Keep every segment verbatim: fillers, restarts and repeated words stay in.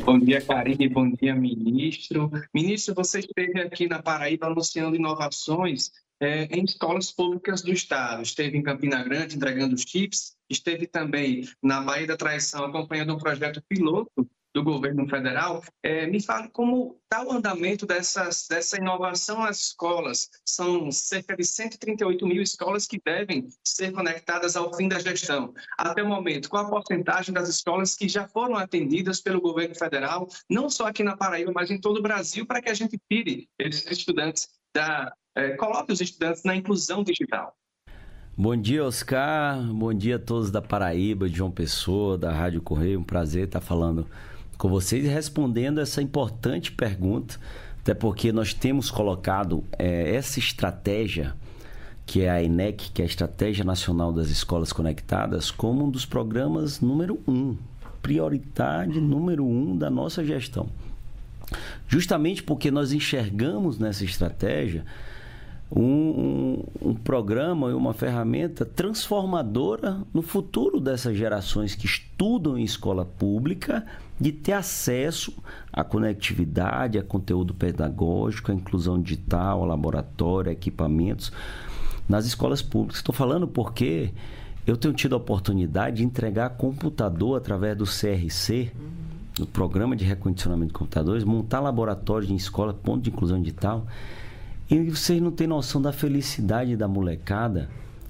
Bom dia, Karine. Bom dia, ministro. Ministro, você esteve aqui na Paraíba anunciando inovações eh, em escolas públicas do Estado. Esteve em Campina Grande entregando os chips, esteve também na Baía da Traição acompanhando um projeto piloto do governo federal. Eh, me fale como está o andamento dessas, dessa inovação nas escolas. São cerca de cento e trinta e oito mil escolas que devem ser conectadas ao fim da gestão. Até o momento, qual a porcentagem das escolas que já foram atendidas pelo governo federal, não só aqui na Paraíba, mas em todo o Brasil, para que a gente tire esses estudantes da... Eh, coloque os estudantes na inclusão digital? Bom dia, Oscar. Bom dia a todos da Paraíba, de João Pessoa, da Rádio Correio. Um prazer estar falando com vocês e respondendo essa importante pergunta, até porque nós temos colocado é, essa estratégia, que é a E N E C, que é a Estratégia Nacional das Escolas Conectadas, como um dos programas número um, prioridade número um da nossa gestão. Justamente porque nós enxergamos nessa estratégia um, um, um programa e uma ferramenta transformadora no futuro dessas gerações que estudam em escola pública, de ter acesso à conectividade, a conteúdo pedagógico, à inclusão digital, ao laboratório, a equipamentos nas escolas públicas. Estou falando porque eu tenho tido a oportunidade de entregar computador através do C R C, do Programa de Recondicionamento de Computadores, montar laboratórios em escola, ponto de inclusão digital. E vocês não têm noção da felicidade da molecada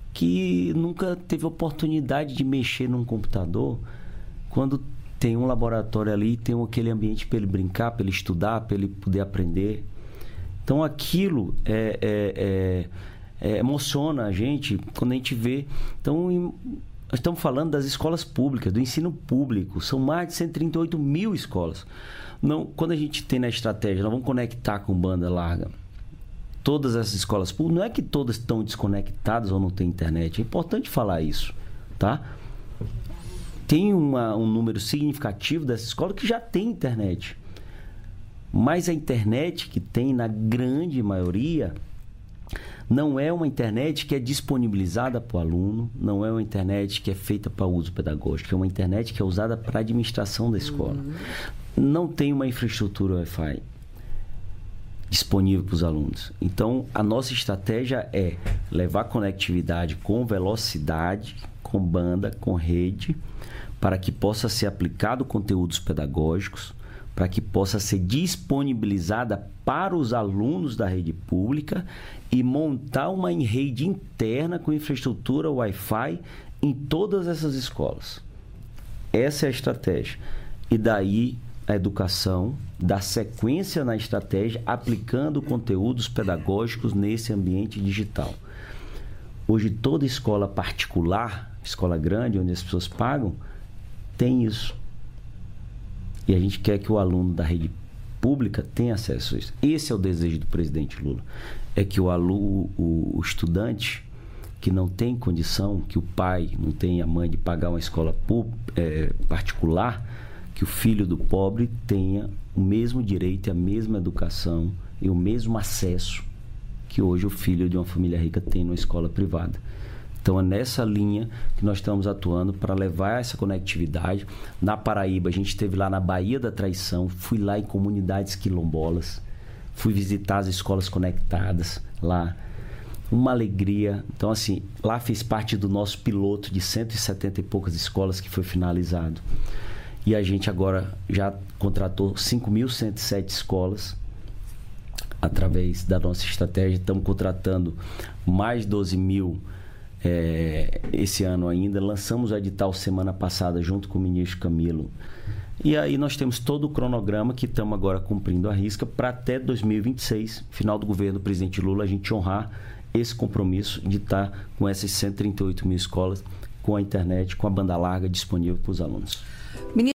que nunca teve oportunidade de mexer num computador, quando tem um laboratório ali, tem aquele ambiente para ele brincar, para ele estudar, para ele poder aprender. Então aquilo é, é, é, é, emociona a gente quando a gente vê. Então, em, nós estamos falando das escolas públicas, do ensino público. São mais de cento e trinta e oito mil escolas. Não, quando a gente tem na estratégia, nós vamos conectar com banda larga todas essas escolas públicas, não é que todas estão desconectadas ou não tem internet. É importante falar isso, tá? Tem uma, um número significativo dessas escolas que já tem internet. Mas a internet que tem, na grande maioria, não é uma internet que é disponibilizada para o aluno, não é uma internet que é feita para uso pedagógico, é uma internet que é usada para a administração da escola. Uhum. Não tem uma infraestrutura Wi-Fi disponível para os alunos. Então, a nossa estratégia é levar conectividade com velocidade, com banda, com rede, para que possa ser aplicado conteúdos pedagógicos, para que possa ser disponibilizada para os alunos da rede pública e montar uma rede interna com infraestrutura Wi-Fi em todas essas escolas. Essa é a estratégia. E daí a educação dá sequência na estratégia, aplicando conteúdos pedagógicos nesse ambiente digital. Hoje toda escola particular, escola grande, onde as pessoas pagam, tem isso. E a gente quer que o aluno da rede pública tenha acesso a isso. Esse é o desejo do presidente Lula. É que o aluno, o, o estudante que não tem condição, que o pai não tem a mãe de pagar uma escola é, particular, que o filho do pobre tenha o mesmo direito, a mesma educação e o mesmo acesso que hoje o filho de uma família rica tem numa escola privada. Então é nessa linha que nós estamos atuando para levar essa conectividade. Na Paraíba, a gente esteve lá na Baía da Traição, fui lá em comunidades quilombolas, fui visitar as escolas conectadas lá. Uma alegria. Então, assim, lá fez parte do nosso piloto de cento e setenta e poucas escolas que foi finalizado. E a gente agora já contratou cinco mil cento e sete escolas através da nossa estratégia. Estamos contratando mais doze mil é, esse ano ainda. Lançamos o edital semana passada junto com o ministro Camilo. E aí nós temos todo o cronograma que estamos agora cumprindo a risca para até dois mil e vinte e seis, final do governo do presidente Lula, a gente honrar esse compromisso de estar com essas cento e trinta e oito mil escolas, com a internet, com a banda larga disponível para os alunos.